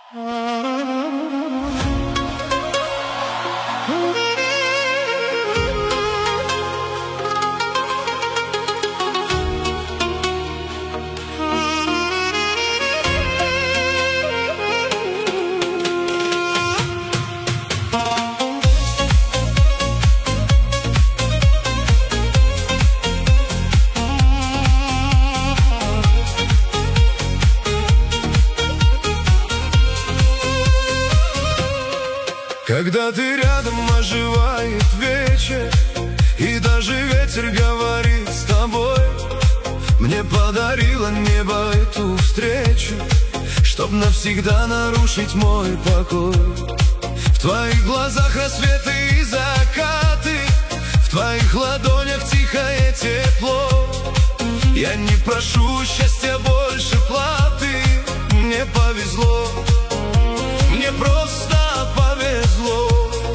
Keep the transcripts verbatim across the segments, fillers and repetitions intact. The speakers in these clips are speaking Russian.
Когда ты рядом, оживает вечер, и даже ветер говорит с тобой. Мне подарило небо эту встречу, чтоб навсегда нарушить мой покой. В твоих глазах рассветы и закаты, в твоих ладонях тихое тепло. Я не прошу счастья больше платы, мне повезло, мне просто повезло.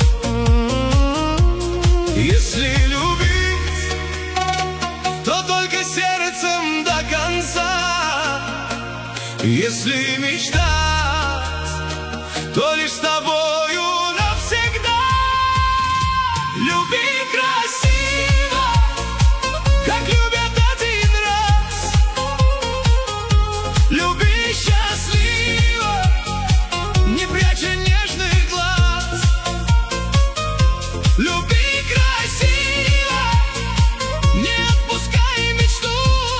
Если любить, то только сердцем до конца. Если мечтать, то лишь с тобою навсегда. Люби красиво, как любят один раз. Люби счастливо, не пряча нежных глаз. Люби красиво, не отпускай мечту.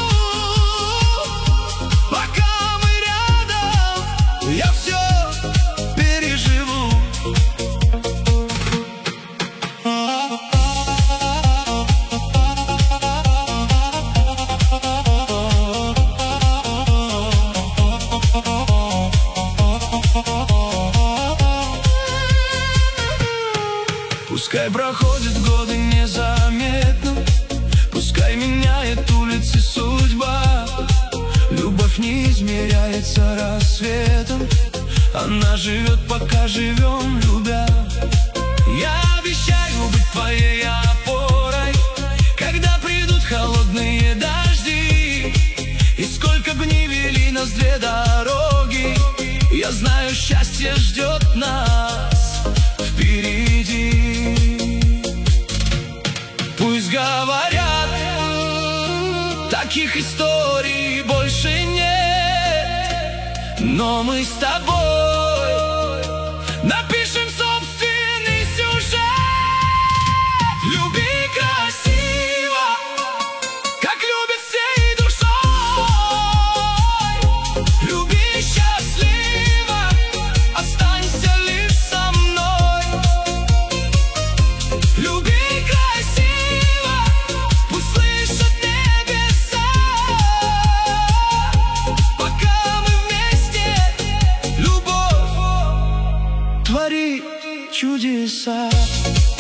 Пока мы рядом, я все переживу. Пускай проходят годы незаметно, пускай меняет улицы судьба. Любовь не измеряется рассветом, она живет, пока живем, любя. Я обещаю быть твоей опорой, когда придут холодные дожди. И сколько бы ни вели нас две дороги, я знаю, счастье ждет нас впереди. Пусть говорят, таких историй больше нет, но мы с тобой напишем собственный сюжет. Люби красиво, как любят всей душой. Люби счастливо, останься лишь со мной. Люби красиво, пусть слышат небеса. Пока мы вместе, любовь творит чудеса.